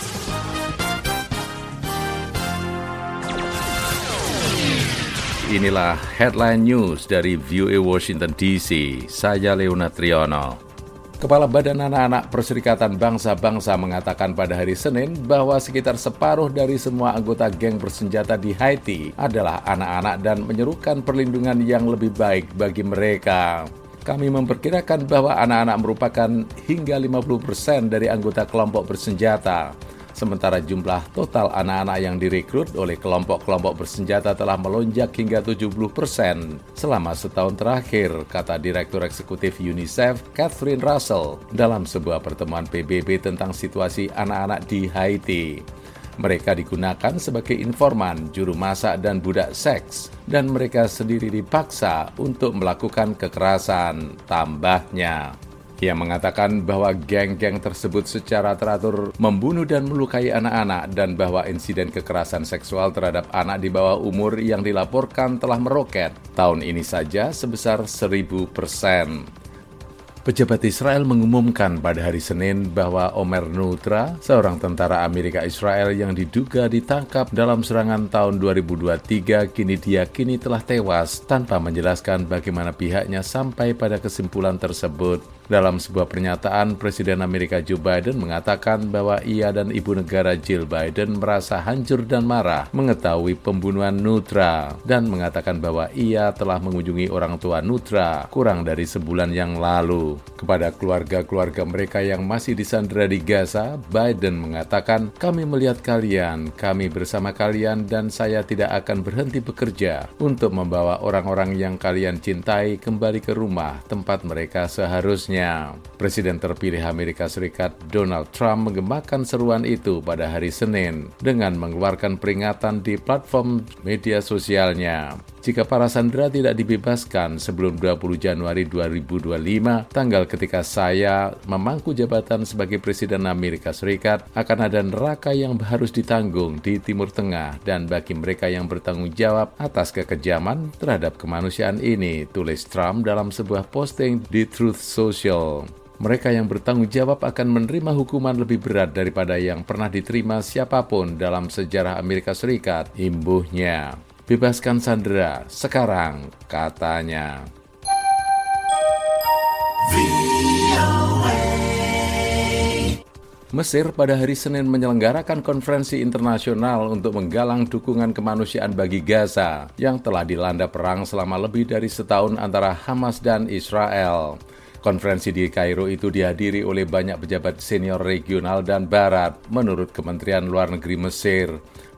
Inilah headline news dari VOA Washington DC. Saya Leonard Triono. Kepala Badan Anak-anak Perserikatan Bangsa-Bangsa mengatakan pada hari Senin bahwa sekitar separuh dari semua anggota geng bersenjata di Haiti adalah anak-anak dan menyerukan perlindungan yang lebih baik bagi mereka. Kami memperkirakan bahwa anak-anak merupakan hingga 50% dari anggota kelompok bersenjata. Sementara jumlah total anak-anak yang direkrut oleh kelompok-kelompok bersenjata telah melonjak hingga 70% selama setahun terakhir, kata Direktur Eksekutif UNICEF, Catherine Russell, dalam sebuah pertemuan PBB tentang situasi anak-anak di Haiti. Mereka digunakan sebagai informan, juru masak, dan budak seks, dan mereka sendiri dipaksa untuk melakukan kekerasan, tambahnya. Ia mengatakan bahwa geng-geng tersebut secara teratur membunuh dan melukai anak-anak dan bahwa insiden kekerasan seksual terhadap anak di bawah umur yang dilaporkan telah meroket tahun ini saja sebesar 1000%. Pejabat Israel mengumumkan pada hari Senin bahwa Omer Nutra, seorang tentara Amerika Israel yang diduga ditangkap dalam serangan tahun 2023, kini diyakini telah tewas tanpa menjelaskan bagaimana pihaknya sampai pada kesimpulan tersebut. Dalam sebuah pernyataan, Presiden Amerika Joe Biden mengatakan bahwa ia dan ibu negara Jill Biden merasa hancur dan marah mengetahui pembunuhan Nutra dan mengatakan bahwa ia telah mengunjungi orang tua Nutra kurang dari sebulan yang lalu. Kepada keluarga-keluarga mereka yang masih disandera di Gaza, Biden mengatakan, "Kami melihat kalian, kami bersama kalian dan saya tidak akan berhenti bekerja untuk membawa orang-orang yang kalian cintai kembali ke rumah tempat mereka seharusnya." Presiden terpilih Amerika Serikat Donald Trump menggemakan seruan itu pada hari Senin dengan mengeluarkan peringatan di platform media sosialnya. Jika para sandera tidak dibebaskan sebelum 20 Januari 2025, tanggal ketika saya memangku jabatan sebagai Presiden Amerika Serikat, akan ada neraka yang harus ditanggung di Timur Tengah dan bagi mereka yang bertanggung jawab atas kekejaman terhadap kemanusiaan ini, tulis Trump dalam sebuah posting di Truth Social. Mereka yang bertanggung jawab akan menerima hukuman lebih berat daripada yang pernah diterima siapapun dalam sejarah Amerika Serikat, imbuhnya. Bebaskan sandera sekarang, katanya. Mesir pada hari Senin menyelenggarakan konferensi internasional untuk menggalang dukungan kemanusiaan bagi Gaza yang telah dilanda perang selama lebih dari setahun antara Hamas dan Israel. Konferensi di Kairo itu dihadiri oleh banyak pejabat senior regional dan barat, menurut Kementerian Luar Negeri Mesir.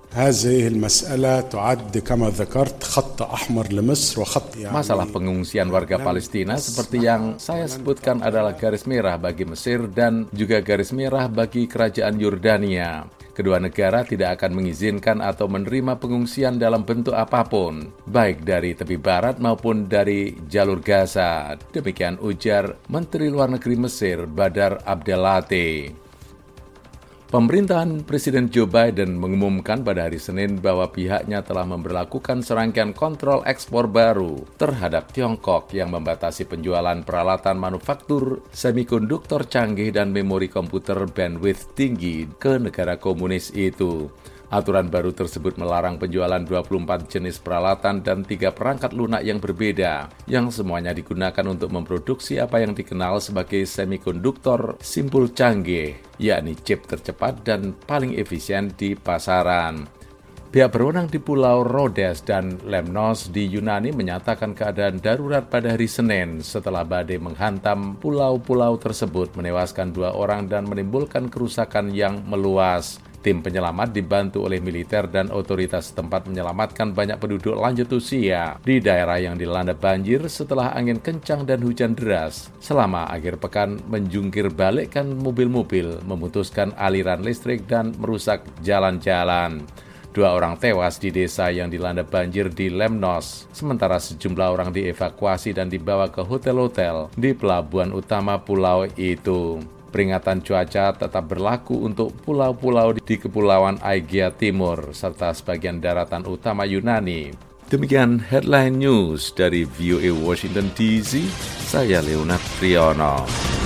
Masalah pengungsian warga Palestina seperti yang saya sebutkan adalah garis merah bagi Mesir dan juga garis merah bagi Kerajaan Yordania. Kedua negara tidak akan mengizinkan atau menerima pengungsian dalam bentuk apapun, baik dari tepi barat maupun dari jalur Gaza. Demikian ujar Menteri Luar Negeri Mesir, Badar Abdelati. Pemerintahan Presiden Joe Biden mengumumkan pada hari Senin bahwa pihaknya telah memberlakukan serangkaian kontrol ekspor baru terhadap Tiongkok yang membatasi penjualan peralatan manufaktur semikonduktor canggih dan memori komputer bandwidth tinggi ke negara komunis itu. Aturan baru tersebut melarang penjualan 24 jenis peralatan dan 3 perangkat lunak yang berbeda, yang semuanya digunakan untuk memproduksi apa yang dikenal sebagai semikonduktor simpul canggih, yakni chip tercepat dan paling efisien di pasaran. Pihak berwenang di Pulau Rhodes dan Lemnos di Yunani menyatakan keadaan darurat pada hari Senin setelah badai menghantam pulau-pulau tersebut, menewaskan 2 orang dan menimbulkan kerusakan yang meluas. Tim penyelamat dibantu oleh militer dan otoritas setempat menyelamatkan banyak penduduk lanjut usia di daerah yang dilanda banjir setelah angin kencang dan hujan deras. Selama akhir pekan menjungkir balikkan mobil-mobil, memutuskan aliran listrik dan merusak jalan-jalan. 2 orang tewas di desa yang dilanda banjir di Lemnos, sementara sejumlah orang dievakuasi dan dibawa ke hotel-hotel di pelabuhan utama pulau itu. Peringatan cuaca tetap berlaku untuk pulau-pulau di Kepulauan Aegea Timur serta sebagian daratan utama Yunani. Demikian headline news dari VOA Washington DC, saya Leonard Triono.